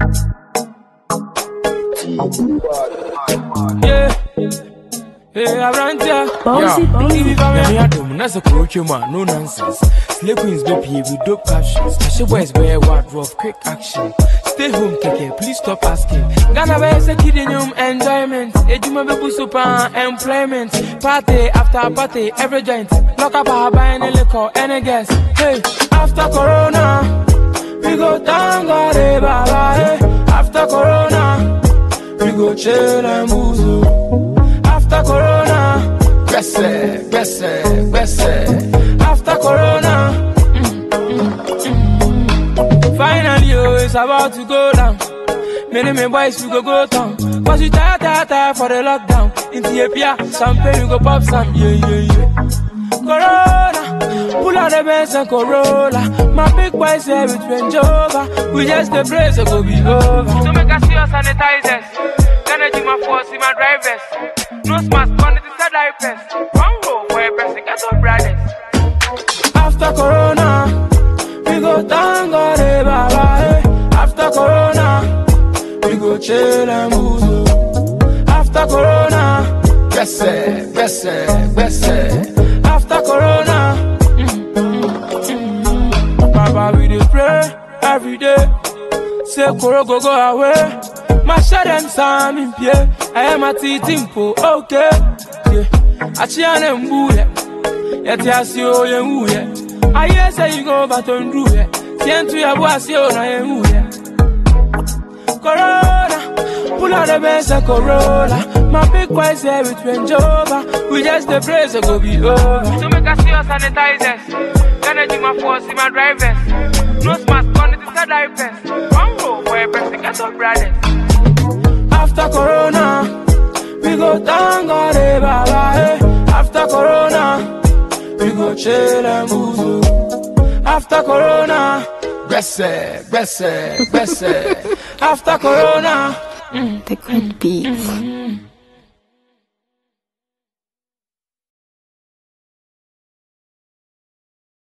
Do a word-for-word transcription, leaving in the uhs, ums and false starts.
Yeah, yeah, around here. Yeah, me a dumb, that's a coach, man, no nonsense. Slay queens, baby, with dope captions. Cash boys, wear what rough, quick action. Stay home, take care, please stop asking. Ghana wears a kid in home, enjoyment. Ejuma bebu super employment. Party after party, every joint. Lock up a buy any liquor, any guest. Hey, after Corona, we go down, God, eh, baba, hey. After Corona, we go chill and booze. After Corona, gbese, gbese, gbese. After Corona, mm, mm, mm. Finally, oh, it's about to go down. Many me boys we go go down. Cause we tired, tired, tired for the lockdown. In Ethiopia, champagne we go pop some. Yeah, yeah, yeah. Corona, pull out the Benz and Corolla. My big boys here with Range Rover. We just the place, it go be over. So make us see us sanitizers. Energy my force in my drivers. No smart quantity said I press. One row for a person, get up brothers. After Corona, we go down, God, eh, baba, eh. After Corona, we go chill and booze. After Corona, gbese, gbese, gbese. After Corona, mm, mm, mm. Baba, we dey pray every day. Say Koro go go away. My share them some in pie. I am a titimpo, okay. Yeah, I chian and boo ya. Yet ya see oh ya woo ya. I hear say you go but on do ya. Sien to ya was yo na ya woo ya. Corona, pull out the Benz and Corolla. My big boys here with Range Rover. We just the praise so go be over. So make us see us sanitizers. Energy my force in my drivers. No smart quantity said I press. One row for a person, get up brothers. After Corona, we go down, God, eh, baba, eh. After Corona, we go chill and booze. After Corona, gbese, gbese, gbese. After Corona, the good beats. Mm-hmm.